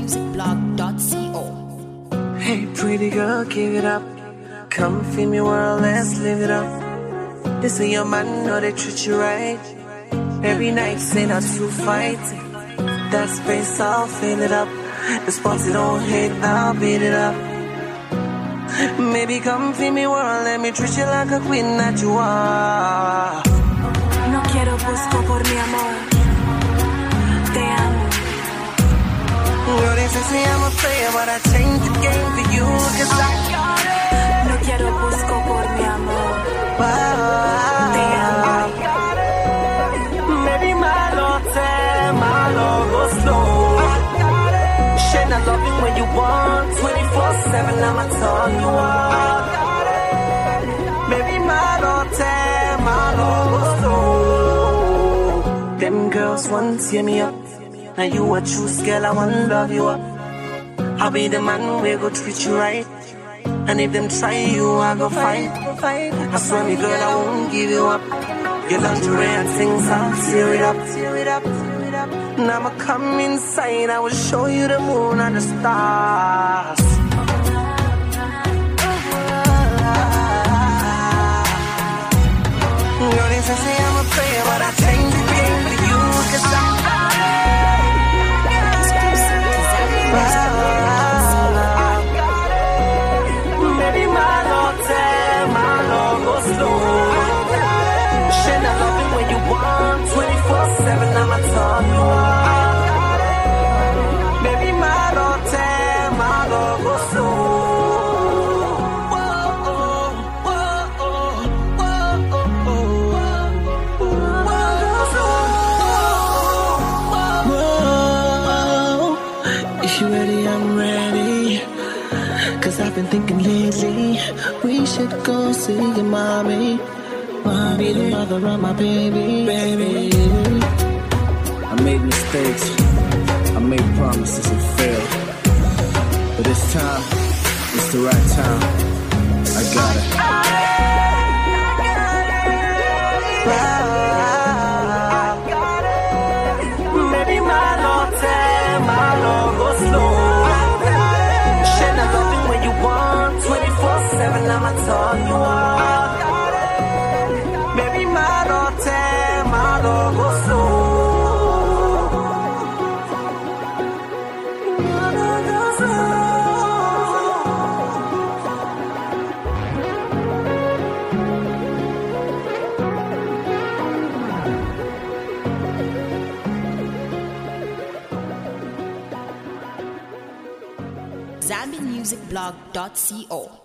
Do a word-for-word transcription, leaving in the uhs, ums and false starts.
music blog dot co. Hey, pretty girl, give it up. Come feel me world, let's live it up. This is your man, know they treat you right. Every night, say not to fight. That space, I'll fill it up. The spots you don't hate, I'll beat it up. Maybe come feel me world, let me treat you like a queen that you are. No quiero busco por mi amor. Te amo. Girl, they say I'm a player, but I changed the game for you, cause I got it. No quiero busco por mi amor. Wow. Te amo. Maybe my love, my love go slow. Shit, I love you when you want. twenty-four seven, I'ma turn you on. Maybe my love, my love go slow. Them girls want to tear me up. Now you a true girl, I wanna love you up. I'll be the man who go treat you right. And if them try you, I go fight. I swear me girl, I won't give you up. Your lingerie and things, I'll tear it up. Tear it up. Now I'ma come inside, I will show you the moon and the stars. Girl, they say I'm a player, but I change the game for you, cause I'm maybe my love, my love go slow. Shit, I love it when you want. twenty-four seven, I'ma turn you on. Maybe my love, my love go slow. If you ready, I'm ready. Cause I've been thinking lately, we should go see your mommy. Mommy, the mother of my baby, baby. I made mistakes, I made promises and failed. But this time, it's the right time. I got it. Maybe my love, my love go slow. Shit, I love it when you want. twenty-four seven, I'ma turn you on. Maybe my love, my love go slow. Zambi music blog dot co.